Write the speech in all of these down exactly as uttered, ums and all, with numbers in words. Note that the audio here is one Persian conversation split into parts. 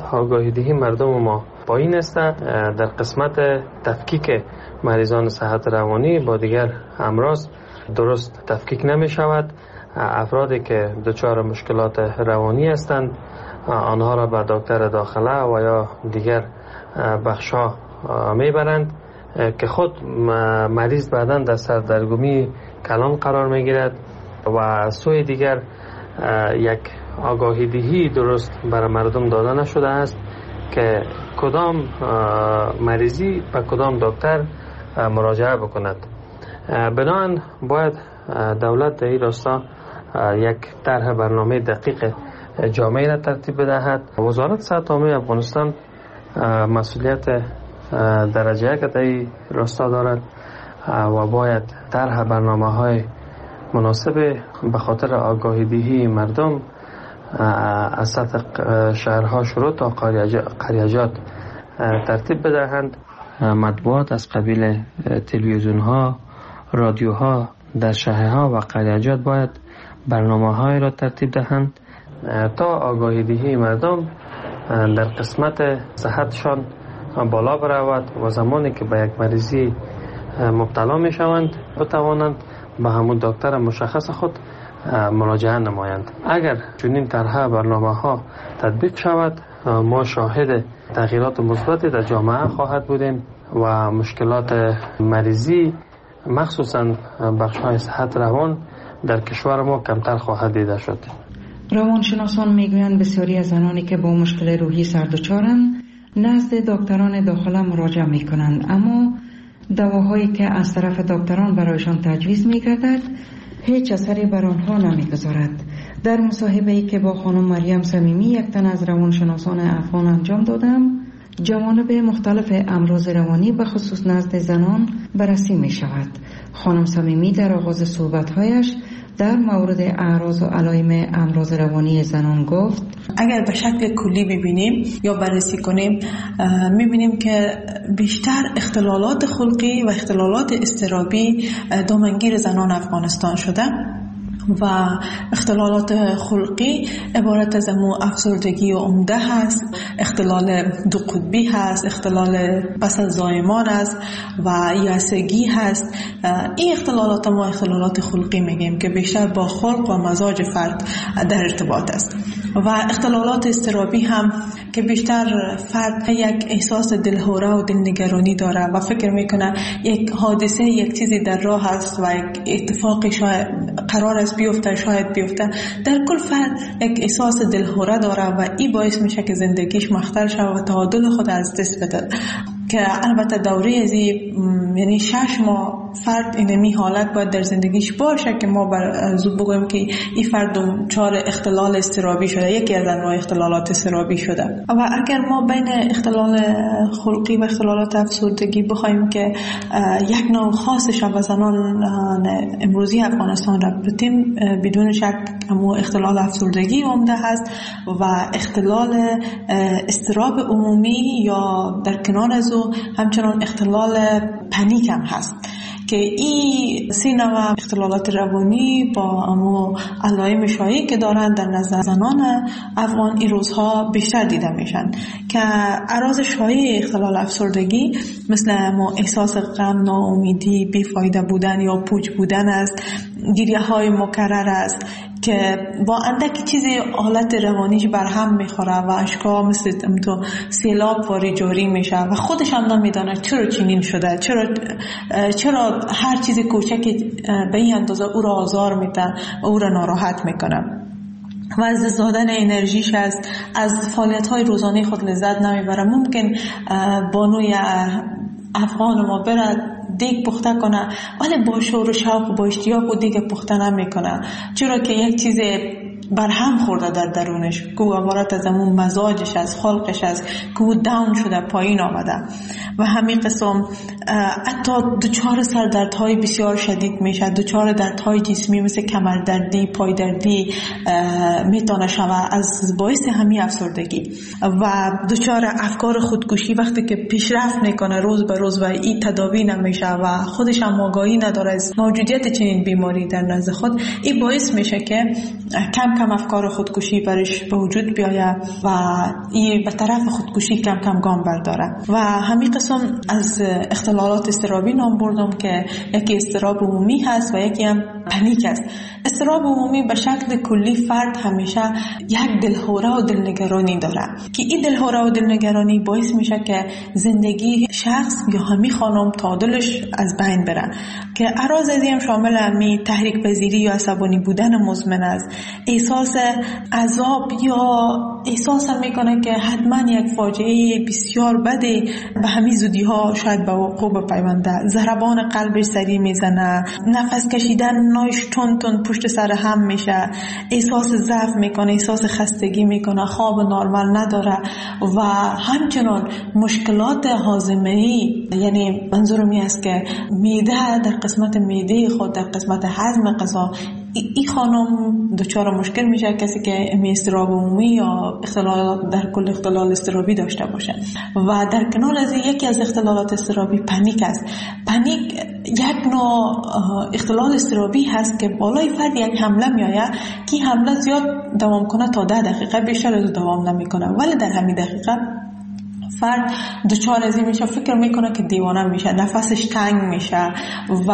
آگاهی دهی مردم ما پایین است. در قسمت تفکیک مریضان صحت روانی با دیگر امراض درست تفکیک نمی شود. افرادی که دچار مشکلات روانی هستند آنها را به دکتر داخله و یا دیگر بخش‌ها میبرند که خود مریض بعداً در سردرگمی کلان قرار میگیرد و سوی دیگر یک آگاهی دهی درست برای مردم داده نشده است که کدام مریضی به کدام دکتر مراجعه بکند. بنابراین باید دولت در این راستا یک طرح برنامه دقیق جامعه را ترتیب بدهد. وزارت صحت عامه افغانستان مسئولیت درجه یک در این راستا دارد و باید طرح برنامه های مناسب به خاطر آگاهی دهی مردم از سطح شهرها شروع تا قریجات ترتیب بدهند. مطبوعات از قبیل تلویزیون ها، رادیو ها در شهرها و قریجات باید برنامه های را ترتیب دهند تا آگاهی دهی مردم در قسمت صحتشان بالا برود و زمانی که به یک مریضی مبتلا می شوند بتوانند به همون دکتر مشخص خود مراجعه نمایند. اگر چنین طرح برنامه ها تطبیق شود ما شاهد تغییرات مثبتی در جامعه خواهد بودیم و مشکلات مریضی مخصوصا بخش های صحت روان در کشور ما کمتر خواهد دیده شد. روانشناسان میگویند بسیاری از زنانی که با مشکل روحی سردچارند نزد دکتران داخله مراجعه میکنند، اما دواهایی که از طرف دکتران برایشان تجویز میگردد هیچ اثری بر آنها نمیگذارد. در مصاحبه‌ای که با خانم مریم صمیمی یک تن از روانشناسان افغان انجام دادم، جوانب مختلف امراض روانی به خصوص نزد زنان بررسی می شود. خانم صمیمی در آغاز صحبت‌هایش در مورد اعراض و علائم امراض روانی زنان گفت: اگر به شکل کلی ببینیم یا بررسی کنیم می‌بینیم که بیشتر اختلالات خلقی و اختلالات اضطرابی دامنگیر زنان افغانستان شده و اختلالات خلقی عبارت از امو افسردگی و عمده هست، اختلال دو قطبی هست، اختلال پس از زایمان است و یأسگی هست. این اختلالات ما اختلالات خلقی میگیم که بیشتر با خلق و مزاج فرد در ارتباط است. و اختلالات اضطرابی هم که بیشتر فرد یک احساس دلهوره و دلنگرانی داره و فکر میکنه یک حادثه یک چیزی در راه است و یک اتفاقی شاید قرار است بیفته، شاید بیفته. در کل فرد یک احساس دلهوره داره و این باعث میشه که زندگیش مختل شه و تعادل خود از دست بده. که البته دوره ازی یعنی شش ماه فرد اینمی حالت باید در زندگیش باشه که ما بر زود بگویم که این فرد دچار اختلال اضطرابی شده، یکی از انواع اختلالات اضطرابی شده. و اگر ما بین اختلال خلقی و اختلالات افسردگی بخوایم که یک نوع خاصش و زنان امروزی افغانستان را بتیم، بدون شک همو اختلال افسردگی عمده هست و اختلال اضطراب عمومی یا در کنار از او همچنان اختلال پنیک هم هست که این سه نوع اختلالات روانی با امو علائم شایعی که دارن در نظر زنان افغان این روزها بیشتر دیده میشن که اعراض شایع اختلال افسردگی مثل امو احساس غم، ناامیدی، بیفایده بودن یا پوچ بودن است، گریه های مکرر است که با اندکی چیزی حالت روانیش برهم میخوره و اشکا مثل تو سیلاب واری جاری میشه و خودش هم نمیدانه چرا چنین شده، چرا چرا هر چیزی کوچکی به این اندازه او را آزار میده و او را ناراحت میکنه و از دست دادن انرژیش است، از فعالیت های روزانه خود لذت نمیبره. ممکن بانوی افغان ما برد دیگ پخته کنه ولی با شور و شوق و با اشتیاق و دیگ پخته نمیکنه، چرا که یک چیز برهم خورده در درونش که عبارت از همون مزاجش از خلقش از که او داون شده، پایین آمده و همین قسم حتی دچار سردردهای بسیار شدید میشه، دچار دردهای جسمی مثل کمردردی، پایدردی میتونه شود از باعث همین افسردگی و دچار افکار خودکشی وقتی که پیشرفت میکنه روز به روز و این تداوی نمیشه و خودش هم آگاهی نداره از موجودیت چنین بیماری در نزد خود، این باعث میشه که کم کم افکار خودکشی برش به وجود بیاید و این به طرف خودکشی کم کم گام برداره. و همین قسم از اختلالات اضطرابی نام بردم که یکی اضطراب عمومی هست و یکی هم پنیک است. اضطراب عمومی به شکل کلی فرد همیشه یک دلهوره و دلنگرانی داره که این دلهوره و دلنگرانی باعث میشه که زندگی شخص یا همین خانم تعادلش از بین بره، که اعراض از این شامل همین تحریک پذیری یا عصبانی بودن مزمن است، احساس عذاب یا احساس میکنه که حتما یک فاجعه بسیار بده به همین زودی ها شاید به وقوع بپیونده، ضربان قلبش سریع میزنه، نفس کشیدن نایش تون تون پشت سر هم میشه، احساس ضعف میکنه، احساس خستگی میکنه، خواب نرمال نداره و همچنان مشکلات هاضمه‌ای، یعنی منظورم این است که معده در قسمت معده خود در قسمت هضم غذا این خانم دچار مشکل میشه، کسی که اضطراب عمومی یا اختلال در کل اختلال اضطرابی داشته باشه. و در کنار از یکی از اختلالات اضطرابی پنیک است. پنیک یک نوع اختلال اضطرابی هست که بالای فرد یک حمله میآید که حمله زیاد دوام کنه تا ده دقیقه، بیشتر از دوام نمیکنه، ولی در همین دقیقه فرد دچار از این میشه، فکر میکنه که دیوانه میشه، نفسش تنگ میشه و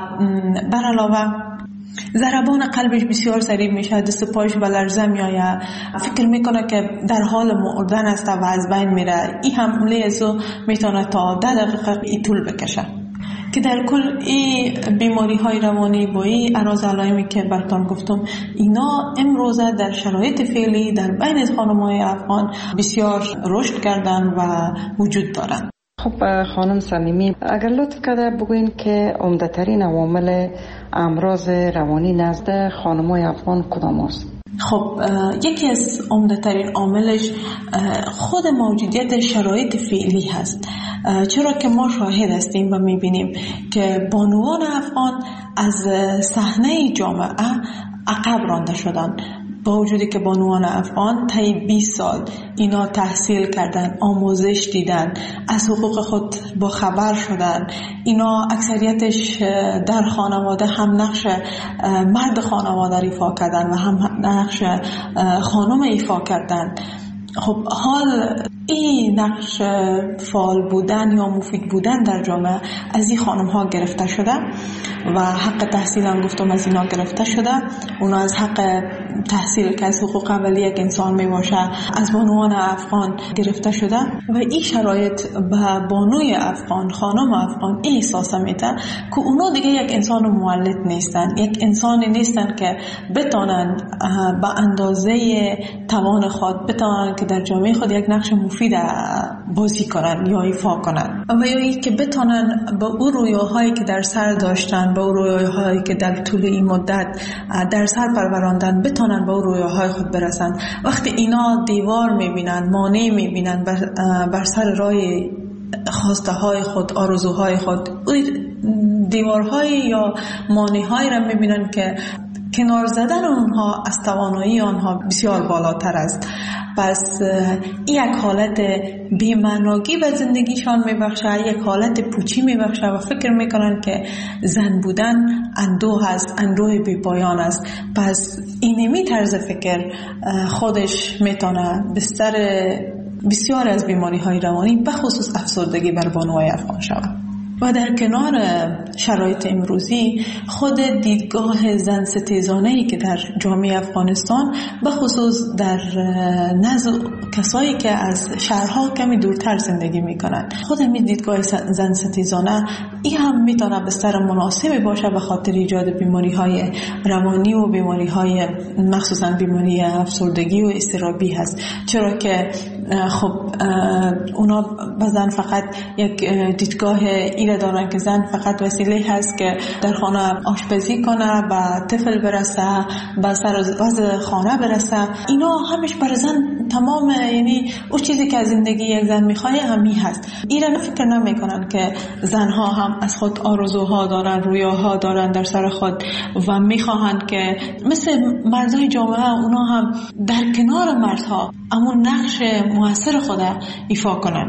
بر علاوه ضربان قلبش بسیار سریع میشه، دست پایش به لرزه میآید، فکر میکنه که در حال مردن است و از بین میره. این حمله ازو میتونه تا ده دقیقه ای طول بکشه. که در کل این بیماری های روانی با این اعراض علائمی که براتون گفتم، اینا امروزه در شرایط فعلی در بین خانم‌های افغان بسیار رشد کردن و وجود دارن. خب خانم صمیمی، اگر لطف کرده بگوین که عمده‌ترین عوامل امراض روانی نزد خانم‌های افغان کدام است؟ خب یکی از عمده‌ترین عاملش خود موجودیت شرایط فعلی هست، چرا که ما شاهد هستیم و میبینیم که بانوان افغان از صحنه جامعه عقب رانده شدن، با وجودی که بانوان افغان طی بیست سال اینا تحصیل کردن، آموزش دیدن، از حقوق خود با خبر شدن، اینا اکثریتش در خانواده هم نقش مرد خانواده ایفا کردن و هم نقش خانم ایفا کردن. خب حال این نقش فعال بودن یا مفید بودن در جامعه از این خانم ها گرفته شده و حق تحصیل هم گفتم از اینا گرفته شده. اونا از حق تحصیل که از حقوق اولیه یک انسان می باشه از بانوان افغان گرفته شده و این شرایط به بانوی افغان، خانم افغان این احساس میده که اونا دیگه یک انسان مولد نیستن، یک انسانی نیستن که بتونن به اندازه توان خود بتونن که در جامعه خود یک نقش مفید بازی کنن یا ایفا کنن و یا ای که بتونن به اون رویاهایی که در سر داشتن، به اون رویاهایی که در طول این مدت در سر پروراندن بتونن به اون رویاهای خود برسن. وقتی اینا دیوار میبینن، مانع میبینن بر, بر سر راه خواسته های خود، آرزوهای خود، دیوارهای یا مانع‌هایی را میبینن که کنار زدن اونها از توانایی آنها بسیار بالاتر است. پس یک حالت بی‌معنایی به زندگیشان میبخشه، یک حالت پوچی میبخشه و فکر میکنن که زن بودن اندوه است، اندوه بی پایان است. پس اینمی طرز فکر خودش میتونه بستر بسیار از بیماری های روانی به خصوص افسردگی بر بانوهای افغان شود. و در کنار شرایط امروزی خود دیدگاه زن ستیزانه‌ای که در جامعه افغانستان به خصوص در نزد کسایی که از شهرها کمی دورتر زندگی میکنند، خود همین دیدگاه زن ستیزانه این هم میتونه بستر مناسبی باشه به خاطر ایجاد بیماری های روانی و بیماری های مخصوصا بیماری افسردگی و اضطرابی هست. چرا که خب اونا بزن فقط یک دیدگاه ایره دارن که زن فقط وسیله هست که در خانه آشپزی کنه، به طفل برسه، به سر وضع خانه برسه. اینا همش بر زن تمام، یعنی اون چیزی که از زندگی یک زن میخواه همی هست. ایره فکر نمیکنن که زنها هم از خود آرزوها دارن، رویاها دارن در سر خود و میخواهند که مثل مردای جامعه اونا هم در کنار مردها اما نقش موثر خود ایفا کنن.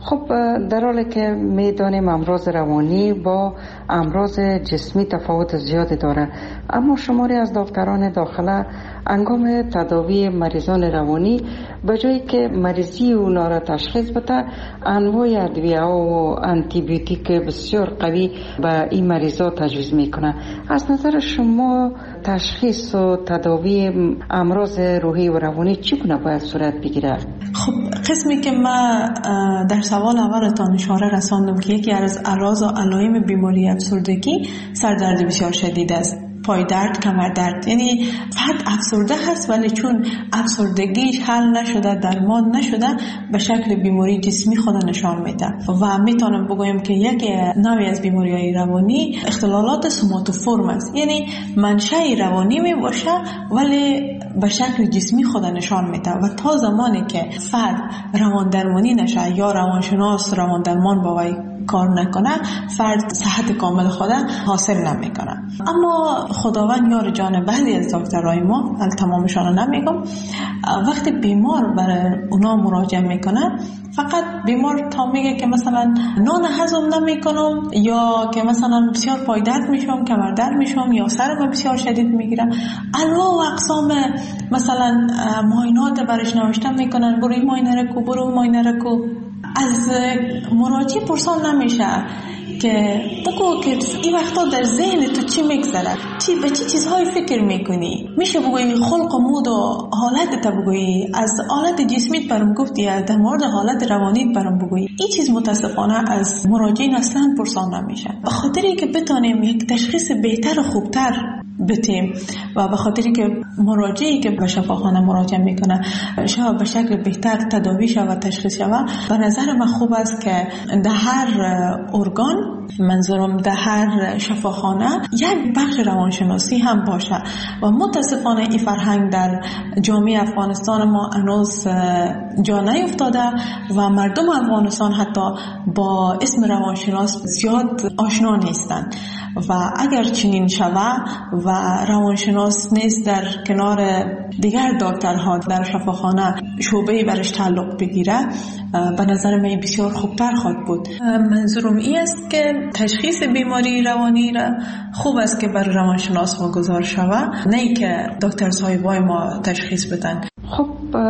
خب در حالی که میدانیم امراض روانی با امراض جسمی تفاوت زیادی داره، اما شماری از دکتران داخله انگام تداوی مریضان روانی به جایی که مریضی اونا را تشخیص بده، انواع ادویه و آنتی بیوتیک بسیار قوی به این مریضا تجویز میکنه. از نظر شما تشخیص و تداوی امراض روحی و روانی چگونه باید صورت بگیره؟ خب قسمی که ما در سوال اولتان اشاره رساندم که یکی از اعراض و علائم بیماری افسردگی سردرد بسیار شدید است، پای درد، کمر درد. یعنی فرد افسرده هست ولی چون افسردگیش حل نشده، درمان نشده، به شکل بیماری جسمی خود نشان میده. و میتونم بگویم که یک نوعی از بیماری‌های روانی اختلالات سوماتوفورم است، یعنی منشأ روانی می باشه ولی به شکل جسمی خود نشان میده و تا زمانی که فرد روان درمانی نشه یا روانشناس روان درمان با وی کار نکنه، فرد صحت کامل خود حاصل نمیکنه. اما خداوند یار جان بعضی از دکترای ما، تمامشان رو نمیگم، وقتی بیمار برای اونا مراجعه میکنه، فقط بیمار تا میگه که مثلا نان هضم نمیکنم یا که مثلا بسیار پای درد میشم، کمر درد میشم یا سرم بسیار شدید میگیره، انواع و اقسام مثلا معاینات برش نوشته میکنن، برو این معاینه رو کو، برو معاینه رو کو. از مراجع پرسان نمیشه که بگو که این وقتا در ذهن تو چی میگذره، چی به چی چیزهای فکر میکنی. میشه بگویی خلق و مود و حالت تا بگویی، از حالت جسمیت برام گفتی، از در مورد حالت روانیت برام بگویی. این چیز متاسفانه از مراجعین اصلا پرسان نمیشه، به خاطری که بتانیم یک تشخیص بهتر و خوبتر بتیم و به خاطری که مراجعی که به شفاخانه مراجعه میکنه شاید به شکل بهتر تداوی شود و تشخیص شود. به نظر من خوب است که در هر ارگان، منظورم در هر شفاخانه، یک بخش روانشناسی هم باشه و متاسفانه این فرهنگ در جامعه افغانستان ما هنوز جا نیفتاده و مردم افغانستان حتی با اسم روانشناس زیاد آشنا نیستند و اگر چنین شود و روانشناس نیست در کنار دیگر دکترها در شفاخانه شعبه‌ای برش تعلق بگیره، به نظر من بسیار خوبتر خواهد بود. منظورم این است که تشخیص بیماری روانی را خوب است که بر روانشناس واگذار شود، نه که دکتر صاحبای ما تشخیص بدن. خب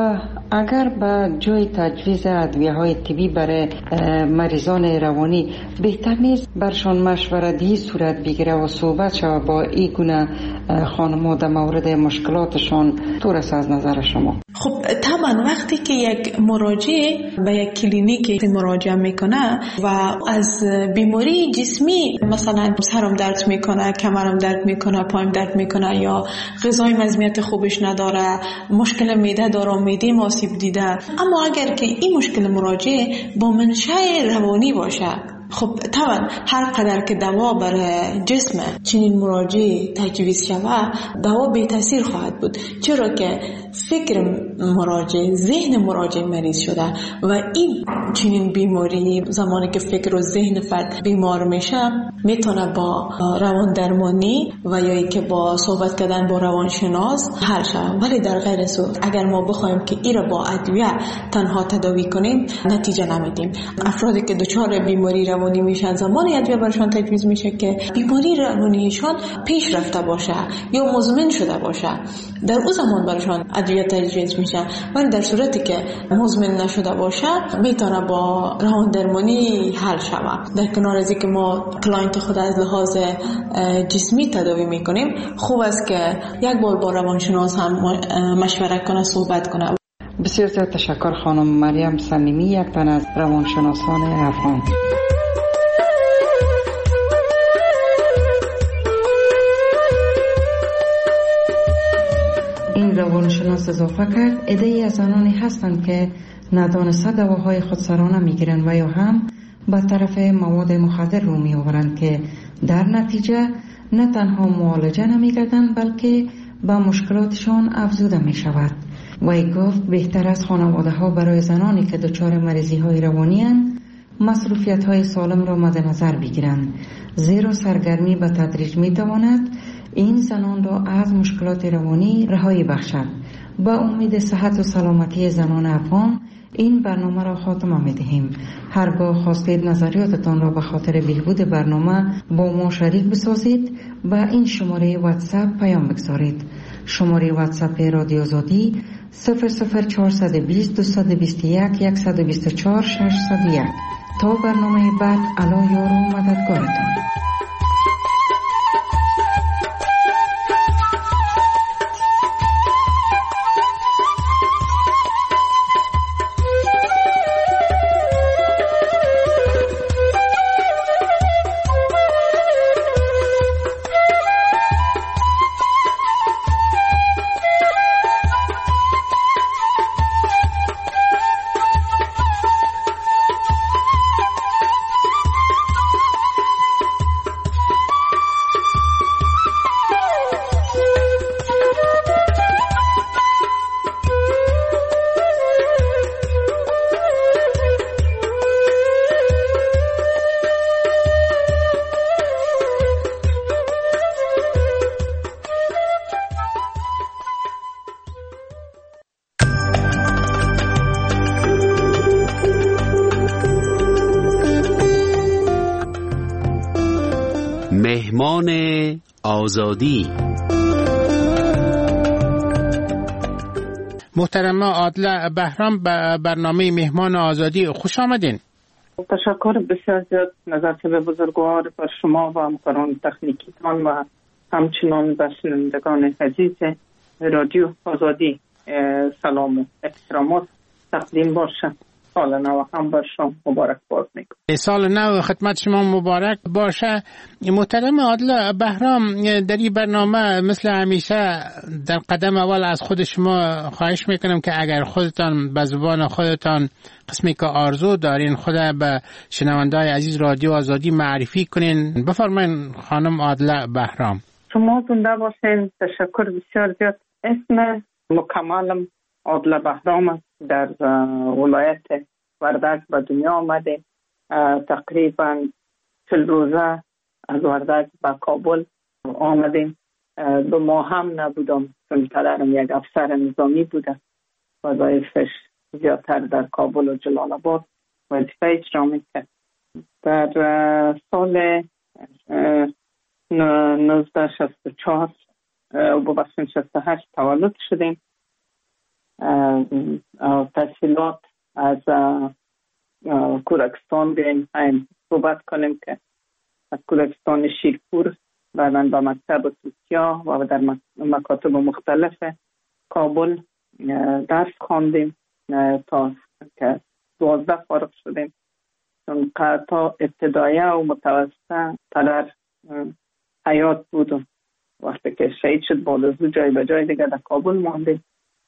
اگر به جای تجویز ادویه‌های طبی برای مریضان روانی بهتر نیست برشان مشورتی صورت بگیره و صحبت شود با این گونه خانم‌ها در مورد مشکلاتشان؟ طور است از نظر شما؟ خب طبعا وقتی که یک مراجع به یک کلینیک مراجعه میکنه و از بیماری جسمی، مثلا سرم درد میکنه، کمرم درد میکنه، پایم درد میکنه یا غذای مزمیت خوبش نداره، مشکل معده داره، معده آسیب دیده، اما اگر که این مشکل مراجع با منشأ روانی باشه، خب طبعا هر قدر که دوا برای جسم چنین مراجع تجویز شود، دوا بی تاثیر خواهد بود، چرا که فکر مراجع، ذهن مراجع مریض شده و این چنین بیماری زمانی که فکر و ذهن فرد بیمار میشه میتونه با روان درمانی و یا ای که با صحبت کردن با روانشناس حل شود. ولی در غیر صورت اگر ما بخوایم که این را با ادویه تنها تداوی کنیم نتیجه نمیدیم. افرادی که دچار بیماری روانی میشن زمانی ادویه برشان تجویز میشه که بیماری روانیشان پیش رفته باشه یا مزمن شده باشه، در اون زمان برشان ادویه تجویز میشه. ولی در صورتی که مزمن نشده باشه میتونه با روان درمانی حل شود. در کنار از اینکه ما کلاینت خود از لحاظ جسمی تداوی میکنیم، خوب است که یک بار با روانشناس هم مشوره کنه، صحبت کنه. بسیار زیاد تشکر خانم مریم صمیمی، یک تن از روانشناسان افغان. این روانشناس اضافه کرد عده‌ای از زنانی هستند که ندانسته دواهای خودسرانه میگیرند و یا هم به طرف مواد مخدر رو میآورند که در نتیجه نه تنها معالجه نمیگردند بلکه به مشکلاتشان افزوده می شود. وی گفت بهتر از خانواده ها برای زنانی که دچار مریضی های روانی اند مصروفیت های سالم را مد نظر بگیرند، زیرا سرگرمی به تدریج می تواند این زنان را از مشکلات روانی رهایی بخشد. با امید صحت و سلامتی زنان افغان این برنامه را خاتمه می دهیم. هرگاه خواستید نظریاتتان را به خاطر بهبود برنامه با ما شریک بسازید با این شماره واتساپ پیام بگذارید. شماره واتساپ رادیو آزادی صفر صفر چهارصد و بیست دویست و بیست و یک صد و بیست و چهار ششصد و یک. تا برنامه بعد، الله یار و مددگارتان. مهمان آزادی. محترم عادله بهرام، به برنامه مهمان آزادی خوش آمدین. تشکر بسیار زیاد نظرت به بزرگوار بر شما و همکاران تکنیکیتان و همچنان به شنوندگان عزیز رادیو آزادی سلام و احترامات تقدیم باشه. سال نو هم بر شما مبارک باد میکنم. سال نو خدمت شما مبارک باشه. محترم عادله بهرام، در این برنامه مثل همیشه در قدم اول از خود شما خواهش میکنم که اگر خودتان به زبان خودتان قسمی که آرزو دارین خود به شنونده‌های عزیز رادیو آزادی معرفی کنین. بفرمایید خانم عادله بهرام. شما زنده باشین. تشکر بسیار زیاد. اسم مکملم عادله بهرام است. در ولایت وردک به دنیا آمده. تقریبا چل روزه از وردک به کابل آمدیم. دو ماه هم نبودم چون پدرم یک افسر نظامی بوده. وظایفش زیادتر در کابل و جلال آباد وظیفه اجرا میکرد. در سال نوزده شصت و چهار و ببخشید شصت و هشت تولد شدیم. تحصیلات از کودکستان بیاییم این صحبت کنیم که از کودکستان شیرپور بعداً به مکتب توتیا و در مکاتب مختلف کابل درس خواندیم تا که دوازده فارغ شدیم. چون تا ابتدایه و متوسطه پدر حیات بود. وقتی که شهید شد بعد از او جای به جای دیگه در کابل ماندیم.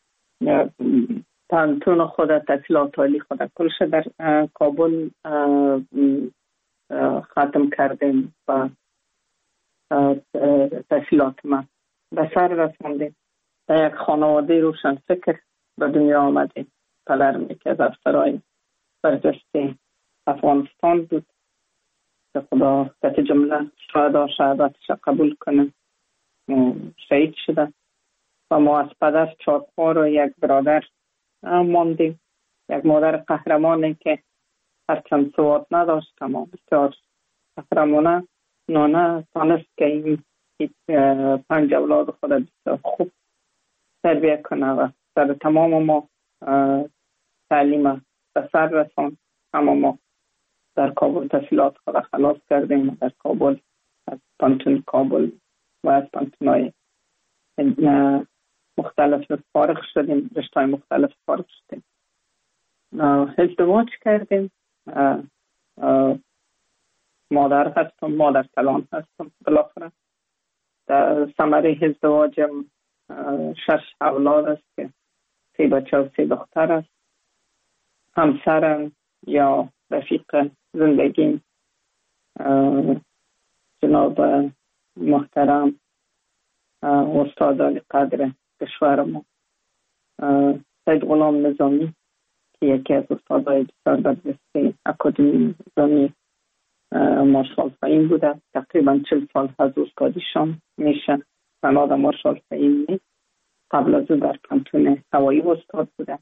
پانتون خود تحصیلات عالی خود کلش در کابل ختم کردیم و تحصیلات ما به سر رساندیم. در یک خانواده روشن فکر به دنیا آمدیم. پدرم یکی از افسرهای برجسته افغانستان بود که خدا کت جمله شهدا شهادتش قبول کنه شهید شده. و ما از پدر چهار خواهر و یک برادر ماندیم. یک مادر قهرمانی که هرچند سواد نداشت اما بسیار قهرمانه نانه تانست که این پنج اولاد خود بسیار خوب تربیه کنه و در تمام ما تعلیم به سر رسان. اما ما در کابل تحصیلات خود خلاص کردیم. در کابل از پانتون کابل و از پانتونای مختلف فارغ شدیم. رشته‌های مختلف فارغ شدیم. ازدواج کردیم. مادر هستم. مادر کلان هستم. بالاخره در ثمره ازدواجم شش اولاد است که سه بچه و سه دختر است. همسرم یا رفیق زندگیم جناب محترم استاد علی قدر کشور ما سید غلام نظامی که یکی از استادای بسیار برجسته اکادمی نظامی مارشال فهیم بوده. تقریبا چل سال از استادیشان میشه. سند مارشال فهیم نیست. قبل از او در پانتون هوایی استاد بوده.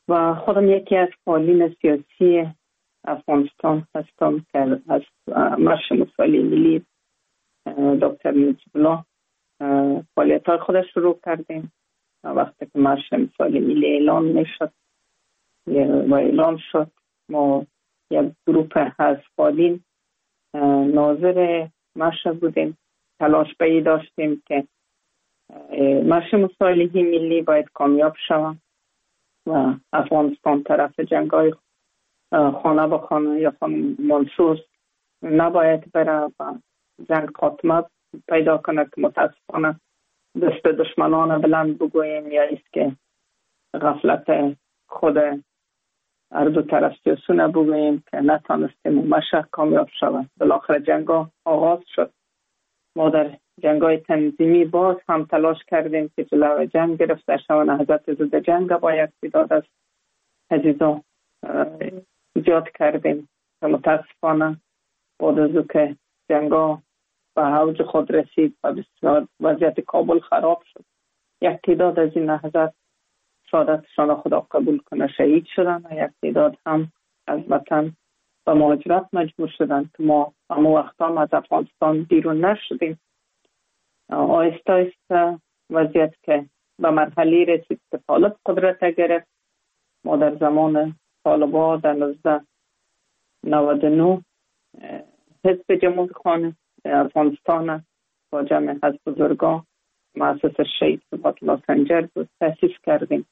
و خودم یکی از فعالین سیاسی افغانستان هستم که از مرش مسائل ملی دکتر نجیب الله فعالیت های خودش شروع کردیم. وقتی که مرش مسائل ملی اعلان میشد و اعلان شد، ما یک گروه از فعالین ناظر مرش بودیم. تلاش بایی داشتیم که مرش مسائل ملی باید کامیاب شود و افغانستان طرف جنگای خانه به خانه یا خانه منصوص نباید بره و جنگ خاتمه پیدا کنه که متاسفانه دست دشمنان بلند بگوییم یا است که غفلت خود هر دو طرف سیاسونه بگوییم که نتانستیم مشهد کامیاب شود. بالاخره جنگا آغاز شد. ما در جنگای تنظیمی باز هم تلاش کردیم که جلو جنگ گرفته شود. نهضت ضد جنگ با یک تعداد از عزیزان ایجاد کردیم و متاسفانه بعد از که جنگا به اوج خود رسید و بسیار وضعیت کابل خراب شد، یک تعداد از این نهضت شهادتشان خدا قبول کنه شهید شدن و یک تعداد هم از وطن و مهاجرت مجبور شدن که ما همون وقت هم از افغانستان بیرون نشدیم. آهسته آهسته وضعیت که به مرحله رسید که طالب قدرت گرفت. ما در زمان طالبا در نوزده نود و نه حزب جمهوری خانه افغانستان با جمع از بزرگان مؤسس شهید ثبات الله سنجر بود تأسیس کردیم.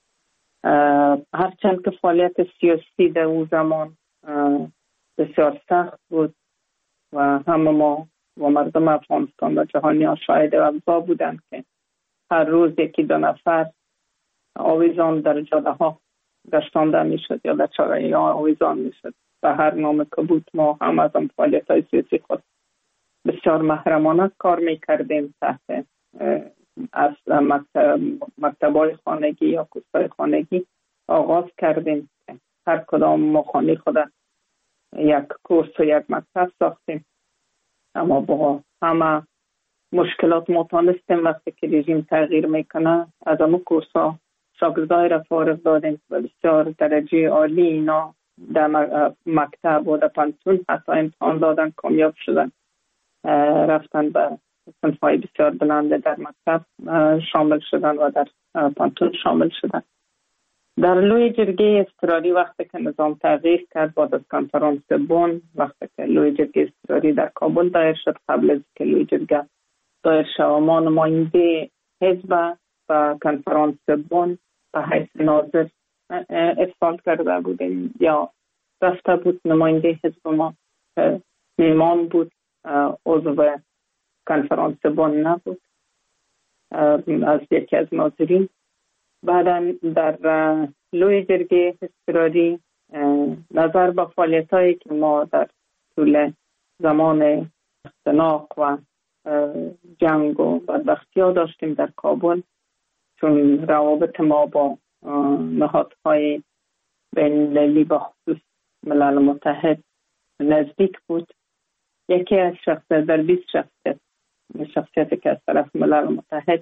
هرچند که فعالیت سیاسی در اون زمان بسیار سخت بود و همه ما و مردم افغانستان و جهانی ها شاهد اوضاع بودند که هر روز یکی دو نفر آویزان در جاده ها گشتانده می شد یا در چاره ها آویزان می شد. و هر نام که بود ما هم از هم فعالیت های سیاسی خود بسیار محرمانه کار می کردیم. تحت از مکتب مکتبای خانگی یا کورسای خانگی آغاز کردیم. هر کدام ما خانه خود یک کورس و یک مکتب ساختیم، اما با همه مشکلات ما تانستیم وقتی که رژیم تغییر میکنه از همون کورس ها شاگردای را فارغ دادیم و بسیار درجه عالی اینا در مکتب و در پانتون حتی امتحان دادن، کامیاب شدن، رفتن به صنفهای بسیار بلنده در مکتب شامل شدن و در پانتون شامل شدن. در لوی جرگه اضطراری وقتی که نظام تغییر کرد بعد از کنفرانس بن، وقتی که لوی جرگه اضطراری در کابل دایر شد، قبل از که لوی جرگه دایر شد ما نماینده حزب و کنفرانس بن به حیث ناظر ارسال کرده بودیم یا رفته بود. نماینده حزب ما میمان بود، عضو کنفرانس بن نبود، از یکی از ناظرین. بعدا در لوی جرگه اضطراری نظر به فعالیت هایی که ما در طول زمان اختناق و جنگ و بدبختی ها داشتیم در کابل، چون روابط ما با نهادهای بین المللی با خصوص ملل متحد نزدیک بود، یکی از شخصیت در بیست شخصیت شخصیتی که از طرف ملل متحد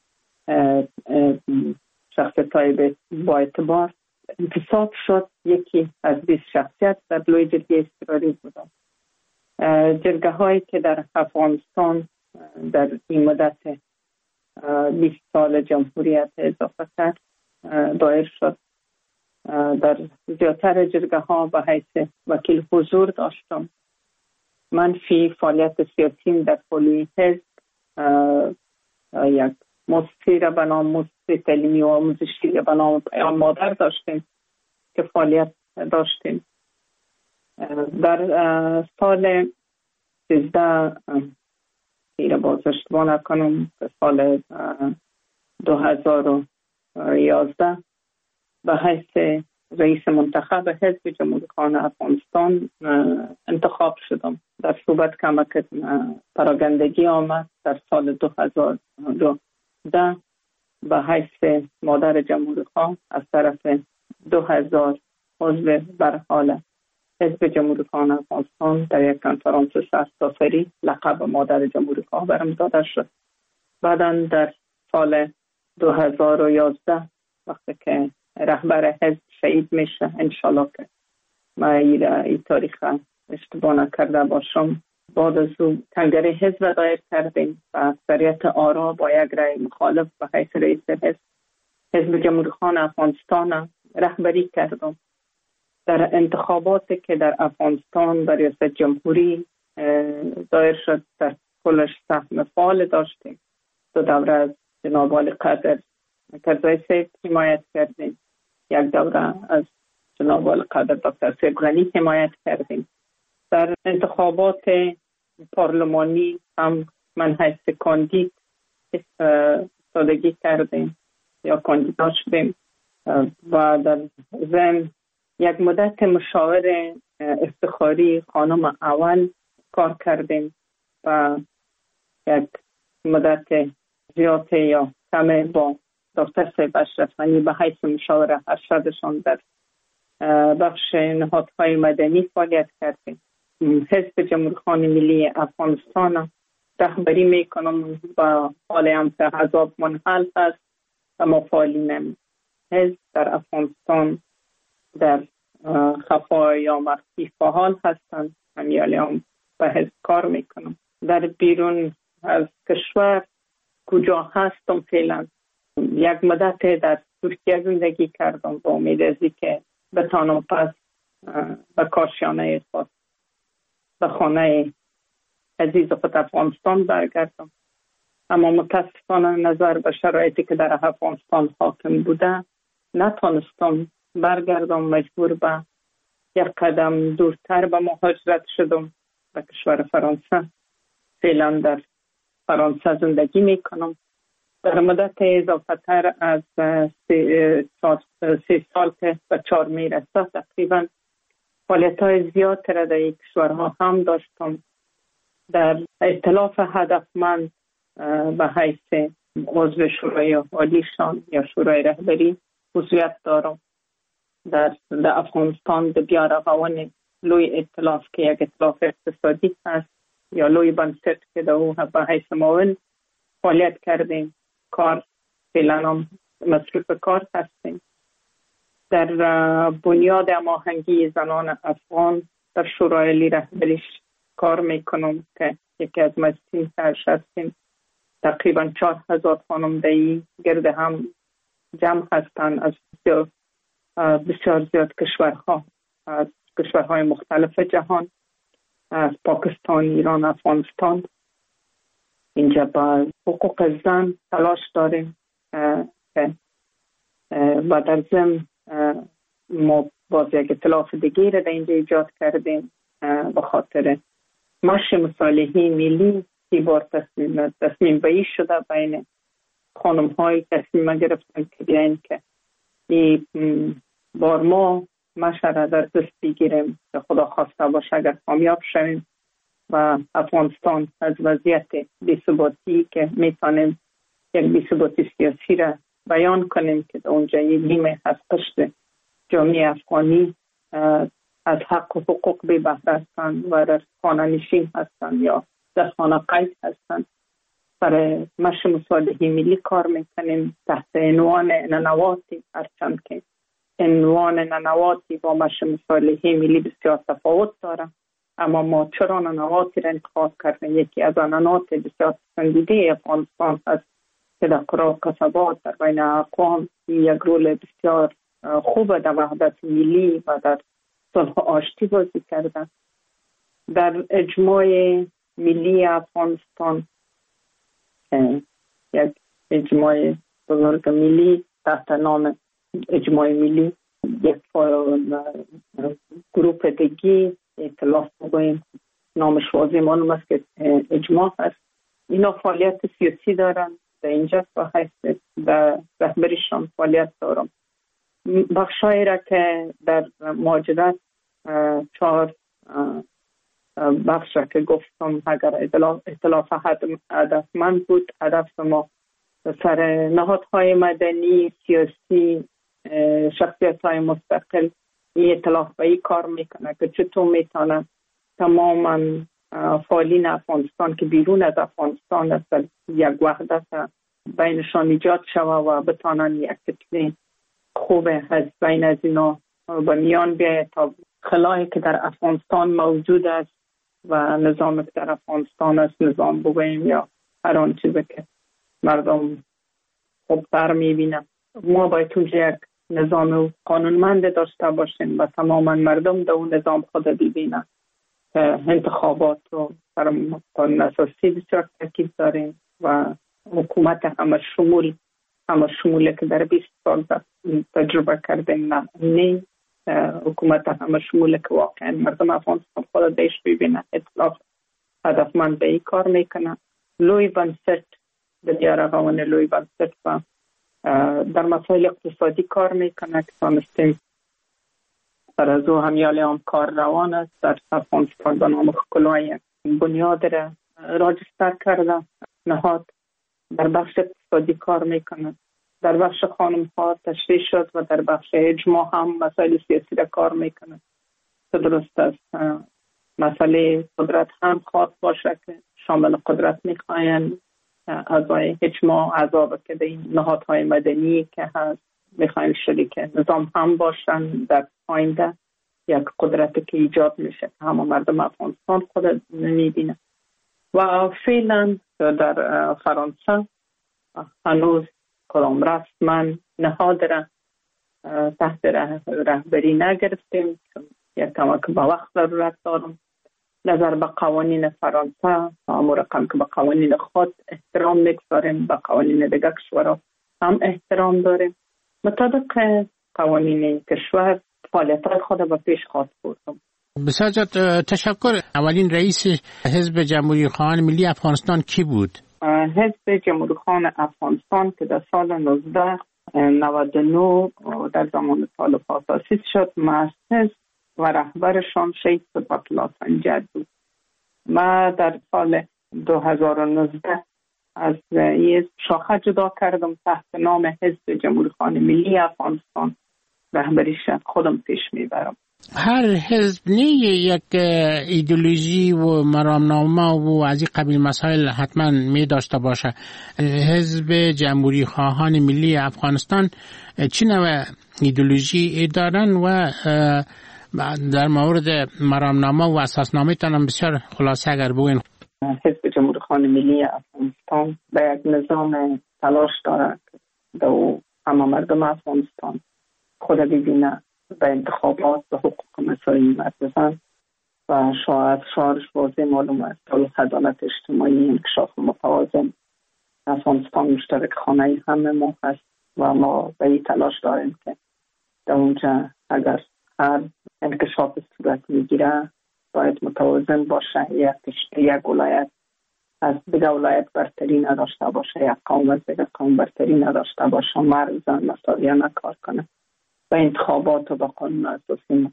شخصیت های با اعتبار انتصاب شد، یکی از بیست شخصیت در لوی جرگه اضطراری بودند. جرگه هایی که در افغانستان در این مدت بیست سال جمهوریت اضافه کرد دایر شد. در زیادتر جرگه ها به حیث وکیل حضور داشتم. من فی فعالیت سیاسی در پلی حزب یک مؤسسه را به نام مؤسسه تعلیمی و آموزشی را به نام پیام مادر داشتیم که فعالیت داشتیم. در سال سیزده تیر باز اشتباه نکنم سال دو هزار و یازده به حیث رئیس منتخب حزب جمهوری خانه افغانستان انتخاب شدم. در صحبت کمک پراگندگی آمد در سال دو هزار و ده به حیث مادر جمهوری خانه از طرف دو هزار عضو بر حال حزب جمهوری خانه افغانستان در یک کنفرانس سرتاسری لقب مادر جمهوری خانه برم داده شد. بعدا در سال دو هزار و یازده وقتی که رهبر حزب شهید میشه. انشالله که ما این تاریخ اشتباه نکرده باشم. بعد از او کنگره حزب دایر کردیم و اکثریت آرا با یک رای مخالف به حیث رئیس حزب حزب جمهوری خواهان افغانستان رهبری کردم. در انتخاباتی که در افغانستان برای ریاست جمهوری دایر شد در کلش سهم فعال داشتیم. دو دوره از جناب والی قدر کرزای سید حمایت کردیم، یک دوره از جناب والی قدر دکتر سید غنی حمایت کردیم. در انتخابات پارلمانی هم من حیث کاندید سادگی کردیم یا کاندیدا شدیم و در ضمن یک مدت مشاور افتخاری خانم اول کار کردیم و یک مدت زیاد یا کم با دکتر سید اشرف غنی به حیث مشاور ارشدشان در بخش نهادهای مدنی فعالیت کردیم. حزب جمهوری خواهان ملی افغانستان رهبری میکنم و حال هم که حزب منحل است و مفعالین حزب در افغانستان در خفا یا مخفی فعال هستند. همیالی هم به حزب کار میکنم. در بیرون از کشور کجا هستم فعلا یک مدت در ترکیه زندگی کردم با امید ازی که بتانم پس به کاشانه خود به خانه عزیز خود افغانستان برگردم. اما متاسفانه نظر به شرایطی که در افغانستان حاکم بوده نتانستم برگردم. مجبور به یک قدم دورتر به مهاجرت شدم به کشور فرانسه. فعلا در فرانسه زندگی میکنم. در مدت اضافه تر از سه سال که به چهار میرسه تقریبا فعالیت های زیاد را در این کشورها هم داشتم. در ائتلاف هدفمند به حیث عضو شورای عالیشان یا شورای رهبری عضویت دارم. در, در افغانستان در بیارغوان لوی ائتلاف که یک ائتلاف اقتصادی هست یا لوی بنسټ که در او به حیث معاون فعالیت کردیم. کار فعلا هم مصروف کار هستیم. در بنیاد هماهنگی زنان افغان در شورای عالی رهبریش کار میکنم که یکی از مجلسین سرش هستیم. تقریبا چهار هزار خانم دایی گرد هم جمع هستند از بسیار, بسیار زیاد کشورها، از کشورهای مختلف جهان، از پاکستان، ایران، افغانستان. اینجا با حقوق زن تلاش داریم و در ضمن ما باز یک ائتلاف دیگه را در اینجا ایجاد کردیم به خاطر مشی مصالحه ملی. سی بار تصمیم تصمیم بایی شده بین خانم های تصمیم گرفتن که بیاین که این بار ما مشه را در دست بگیریم که خدا خواسته باشه اگر کامیاب شویم و افغانستان از وضعیت بی‌ثباتی که میتونیم یک بی‌ثباتی سیاسی را بیان کنیم که اونجا یک نیمه از قشر جامعه افغانی از حق و حقوق بی بهره هستند و در خانه نشین هستند یا در خانه قید هستند. برای مشی مصالحه ملی کار میکنیم تحت عنوان ننواتی، هرچند که عنوان ننواتی با مشی مصالحه ملی بسیار تفاوت داره. اما ما چرا ننواتی را انتخاب کردیم؟ یکی از ننوات بسیار پسندیده افغانستان هست که در قرى و قصبات در بین اقوام یک رول بسیار خوب در وحدت ملی و در صلح و آشتی بازی کرده. در اجماع ملی افغانستان یک اجماع بزرگ ملی تحت نام اجماع ملی، یک گروپ دیگی ائتلاف بگوییم نامش واضح معلوم است که اجماع هست. اینا فعالیت سیاسی دارن در اینجا و حیث در رهبریشان فعالیت دارم. بخشایی را که در مهاجرت چهار بخش را که گفتم اگر ائتلاف هدفمند بود، هدف ما سر نهادهای مدنی سیاسی شخصیت های مستقل این ائتلاف به این کار میکنه که چطور میتونه تماما فعالین افغانستان که بیرون از افغانستان هستند یک وحدت بینشان ایجاد شود و بتانن یک کتله خوب از بین از اینا به میان بیاید تا خلایی که در افغانستان موجود است و نظامی که در افغانستان است، نظام بگوییم یا هر آن چیزی که مردم خوبتر میبینن، ما باید اونجا یک نظام قانونمند داشته باشیم و تماما مردم در اون نظام خود ببینن. انتخابات رو در قانون اساسی بسیار تاکید داریم و حکومت همه شمول همه شموله که در بیست سال تجربه کردیم، نه نه حکومت همه شموله که واقعا مردم افغانستان خود دیش ببینن، اطلاق هدفمند به این کار میکنن. لوی بنسٹ به دیار قوان لوی بنسٹ و در مسائل اقتصادی کار میکنه که تانستیم در از او همیالی هم کار روان است. در افغانستان به نام کلاه بنیاد را راجستر کرده، نهاد در بخش اقتصادی کار میکنه. در بخش خانم ها تشریح شد و در بخش اجماع هم مسائل سیاسی را کار میکنه. درست است مسئله قدرت هم خواهد باشه که شامل قدرت میخواین اعضای اجماع، اعضا که در این نهادهای مدنی که هست میخواین شریک نظام هم باشن در آینده. یک قدرتی که ایجاد میشه که همه مردم افغانستان خود نمیبینه. و فعلا در فرانسه هنوز کدام رسما نهاد را تحت رهبری نگرفتیم، یک کمک به وقت ضرورت دارم. نظر به قوانین فرانسه مرقم که به قوانین خود احترام میگذاریم، به قوانین دیگر کشورها هم احترام داریم. مطابق قوانین کشور فعالیت‌های خود به پیش خواهد بردم. بسیار تشکر. اولین رئیس حزب جمهوری خواهان ملی افغانستان کی بود؟ حزب جمهوری خواهان افغانستان که در سال نوزده نود و نه در زمان طالب‌ها تأسیس شد، مؤسس و رهبرشان شیخ صفت الله سنجر بود. ما در سال دو هزار و نوزده از این شاخه جدا کردم، تحت نام حزب جمهوری خواهان ملی افغانستان رهبریش خودم پیش میبرم. هر حزب نه یک ایدئولوژی و مرامنامه و از این قبیل مسائل حتما می داشته باشه. حزب جمهوری خواهان ملی افغانستان چه نوع ایدئولوژی دارن و در مورد مرامنامه و اساسنامه تان بسیار خلاصه اگر بگوین؟ حزب جمهوری خواهان ملی افغانستان به یک نظام تلاش داره که همه مردم افغانستان خود ببینه به انتخابات به حقوق مساوی مردم و شاید شعارش واضح معلوم است تا عدالت اجتماعی، انکشاف متوازن. افغانستان مشترک خانه همه ما هست و ما به این تلاش داریم که در اونجا اگر هر انکشاف صورت میگیره باید متوازن باشه، یک یک ولایت از دیگه ولایت برتری نداشته باشه، یک قوم از دیگه قوم برتری نداشته باشه، مرز مساویانه کار کنه. و انتخابات و با قانون اساسی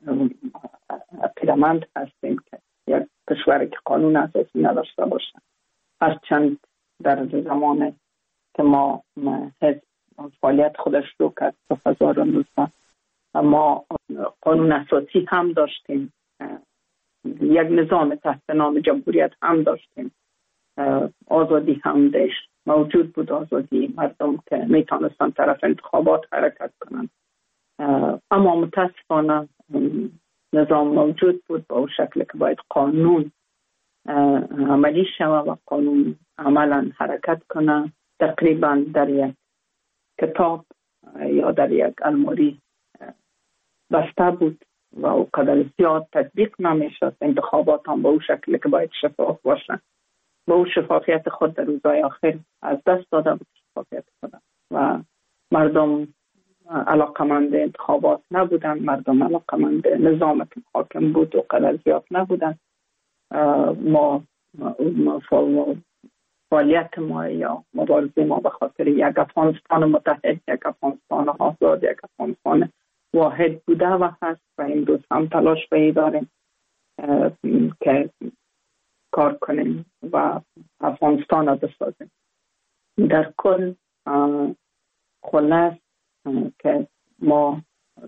پیرامند هستیم که یک کشوری که قانون اساسی نداشته باشه. هرچند در زمان که ما حزب فعالیت خودش رو کرد دو هزار و نوزده ما قانون اساسی هم داشتیم، یک نظام تحت نام جمهوریت هم داشتیم، آزادی هم داشت موجود بود، آزادی مردم که میتونستن طرف انتخابات حرکت کنند. اما متاسفانه نظام موجود بود با اون شکل که باید قانون عملی شود و قانون عملا حرکت کنه. تقریبا در یک کتاب یا در یک الماری بسته بود و او قدر زیاد تطبیق نمیشد. انتخابات هم با اون شکل که باید شفاف باشه با اون شفافیت خود در روزهای آخر از دست داده بود شفافیت خود و مردم علاقمند انتخابات نبودن، مردم علاقمند نظام که حاکم بود و قدر زیاد نبودن. ما فعالیت ما یا مبارزه ما به خاطر یک افغانستان متحد، یک افغانستان آزاد، یک افغانستان واحد بوده و هست و امروز هم تلاش به داریم که کار کنیم و افغانستان را بسازیم. در کل خلاص که ما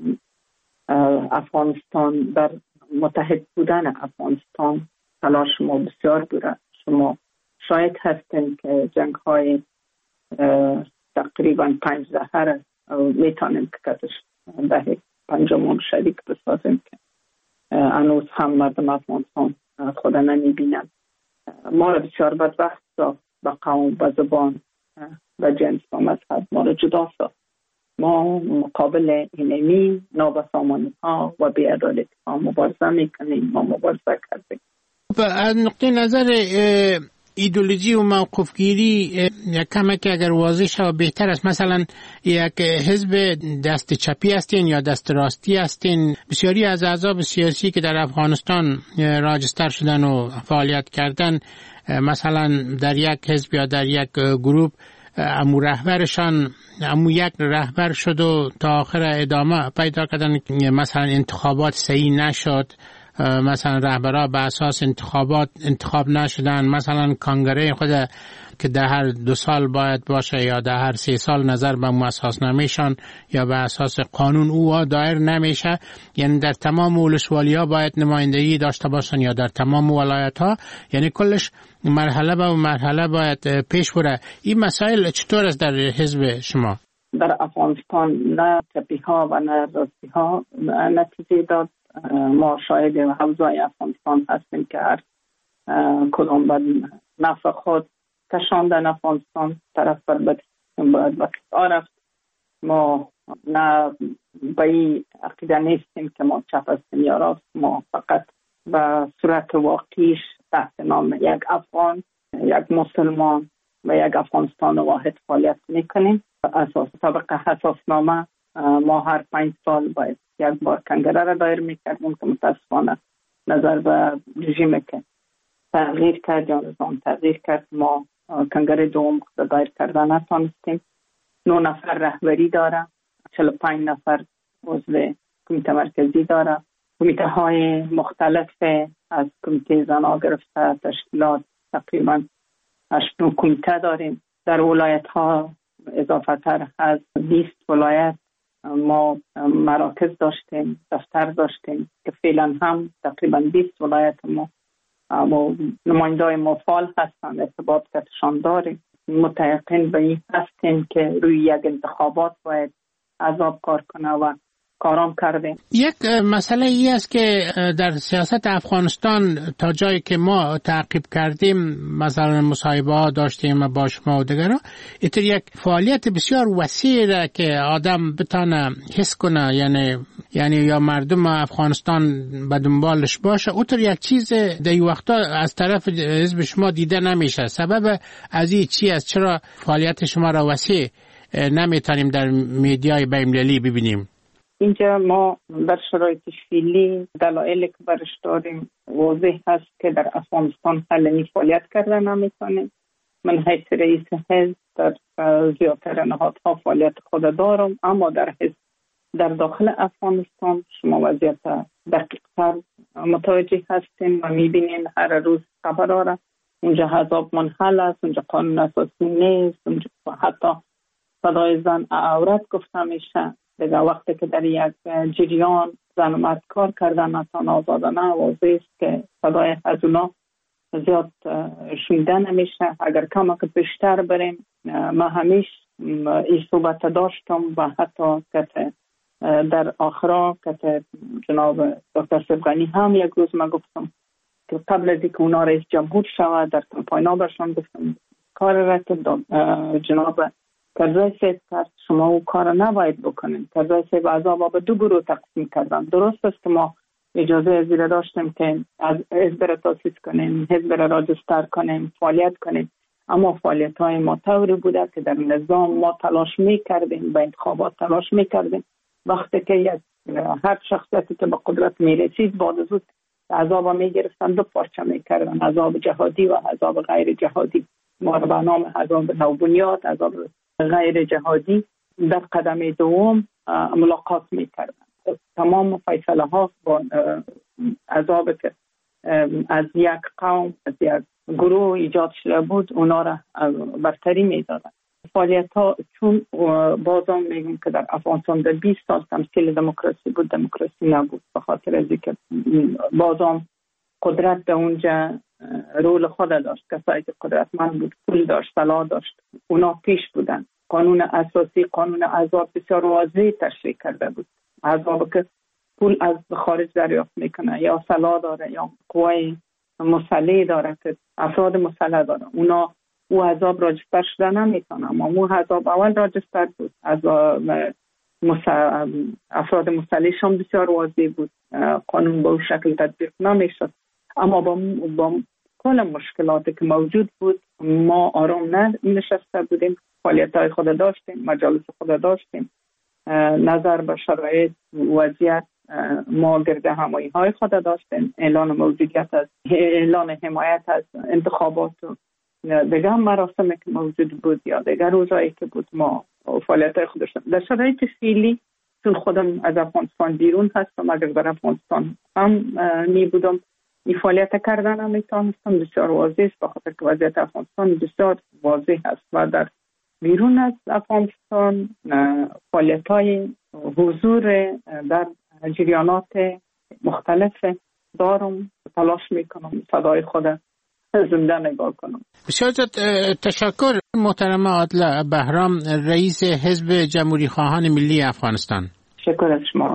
افغانستان در متحد بودن افغانستان تلاش ما بسیار بوده. شما شاید هستیم که جنگ های تقریبا پنج دهه میتونیم که کتش ده پنجمون شریک بسازیم که هنوز هم مردم افغانستان خود نمیبینن. ما را بسیار بدبخت ساخت، به قوم، به زبان، به جنس و مذهب ما را جدا ساخت. ما مقابل اینمی نابسامانی ها و بی‌عدالتی ها مبارزه میکنیم، ما مبارزه کردیم. از نقطه نظر ایدئولوژی و موقفگیری یک کمک اگر واضح شود بهتر است. مثلا یک حزب دست چپی هستین یا دست راستی هستین؟ بسیاری از احزاب سیاسی که در افغانستان راجستر شدن و فعالیت کردن، مثلا در یک حزب یا در یک گروه امو رهبرشان امو یک رهبر شد و تا آخر ادامه پیدا کردن، مثلا انتخابات صحیح نشد، مثلا رهبرها به اساس انتخابات انتخاب نشدن، مثلا کنگره خود که در هر دو سال باید باشه یا در هر سه سال نظر به اساس نمیشن یا به اساس قانون او دایر نمیشه، یعنی در تمام ولسوالی ها باید نمایندگی داشته باشن یا در تمام ولایت ها، یعنی کلش مرحله به مرحله باید پیش بره. این مسائل چطور است در حزب شما؟ در افغانستان نه چپی ها و نه راستی ها نتیجه داد. ما شاهد حوزه افغانستان هستیم که هر کدام به نفع خود کشاندن افغانستان طرف بر بد باید وقت رفت. ما نه به این عقیده نیستیم که ما چپ هستیم یا راست، ما فقط به صورت واقعیش تحت نام یک افغان، یک مسلمان و یک افغانستان واحد فعالیت میکنیم. اساس طبق حساسنامه ما هر پنج سال باید یک بار کنگره را دایر میکردیم که متاسفانه نظر به رژیم که تغییر کرد یا نظام تغییر کرد، ما کنگره دوم دایر کردن نتانستیم. نه نفر رهبری داره، چهل و پنج نفر عضو کمیته مرکزی داره، کمیته های مختلف از کمیته زنا گرفته تشکیلات تقریبا هشت نو کمیته داریم. در ولایت ها اضافه تر از بیست ولایت ما مراکز داشتیم، دفتر داشتیم که فعلا هم تقریبا بیست ولایت ما نمایندای مفعال هستند، ارتباط کتشان داریم. متیقن به این هستیم که روی یک انتخابات باید عذاب کار کنه و کارام کردیم. یک مسئله ای است که در سیاست افغانستان تا جایی که ما تعقیب کردیم، مثلا مصاحبه ها داشتیم با شما و دیگران، اینطور یک فعالیت بسیار وسیع که آدم بتانه حس کنه، یعنی یعنی یا مردم افغانستان به دنبالش باشه، اونطور یک چیز در این وقتا از طرف حزب شما دیده نمیشه. سبب از این چی است؟ چرا فعالیت شما را وسیع نمیتونیم در میدیای بین‌المللی ببینیم؟ اینجا ما در شرایط فعلی دلایلی که برش داریم واضح هست که در افغانستان حالا فعالیت کردن نمیتونیم. من حیث رئیس حزب در زیادتر نهادها فعالیت خود دارم، اما در حزب در داخل افغانستان شما وضعیت دقیق‌تر متوجه هستیم و میبینین هر روز خبرها را. اونجا حزب منحل است، اونجا قانون اساسی نیست، اونجا حتی صدای زن عورت گفته میشه. دیگه وقتی که در یک جریان زن و مرد کار کردن اصلا آزادانه واضح است که صدای از اونا زیاد شنیده نمیشه. اگر کم که بیشتر بریم، ما همیش این صحبت داشتم و حتی که در آخرا که جناب دکتر سبغانی هم یک روز ما گفتم که قبل از اینکه اونا رئیس جمهور شود در کمپاین برشان گفتم کار را که جناب کرزای سیب کرد شما او کار نباید بکنیم. کرزای سیب عذاب به دو گروه تقسیم کردن. درست است که ما اجازه ازیره داشتیم که از حزب را تاسیس کنیم، حزب را راجستر کنیم، فعالیت کنیم، اما فعالیت های ما طوری بوده که در نظام ما تلاش میکردیم، به انتخابات تلاش میکردیم. وقتی که یک هر شخصیتی که به قدرت میرسید بعد از اون عذاب میگرفتن، دو پارچه میکردن، عذاب جهادی و عذاب غیر جهادی. ما را به نام عذاب نوبنیاد، عذاب غیر جهادی در قدم دوم ملاقات میکردن. تمام فیصله ها با عذاب که از یک قوم، از یک گروه ایجاد شده بود اونا را برتری میدادن. فعالیت ها چون بازم میگم که در افغانستان در بیست سال تمثیل دموکراسی بود، دموکراسی نبود، به خاطر از اینکه بازم قدرت به اونجا رول خود داشت. کسایی که قدرتمند بود، پول داشت، طلا داشت، اونا پیش بودن. قانون اساسی، قانون عذاب بسیار واضح تشریح کرده بود. عذاب که پول از خارج دریافت میکنه یا سلاح داره یا قوای مسلح داره که افراد مسلح داره، اونا او عذاب راجستر شده نمیتونه، اما او عذاب اول راجستر بود. از افراد مسلحش هم بسیار واضح بود، قانون به اون شکل تطبیق نمیشد. اما با, با کل مشکلاتی که موجود بود ما آرام نشسته بودیم، فعالیت های خود داشتیم، مجالس خود داشتیم، نظر به شرایط وضعیت ما گرد همایی های خود داشتیم، اعلان موجودیت از اعلان حمایت از انتخابات و دیگر مراسمی که موجود بود یا دیگر روزایی که بود ما فعالیت های خود داشتیم. در شرایط فعلی چون خودم از افغانستان بیرون هستم، اگر در افغانستان هم می بودم این فعالیت کردن هم میتونستم، بسیار واضح است بخاطر که وضعیت افغانستان بسیار واضح است و در بیرون از افغانستان فعالیت های حضور در جریانات مختلف دارم، تلاش میکنم صدای خود زنده نگاه کنم. بسیار تشکر محترم عادله بهرام، رئیس حزب جمهوری خواهان ملی افغانستان. شکر از شما.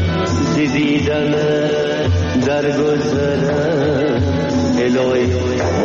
در گذرم الهی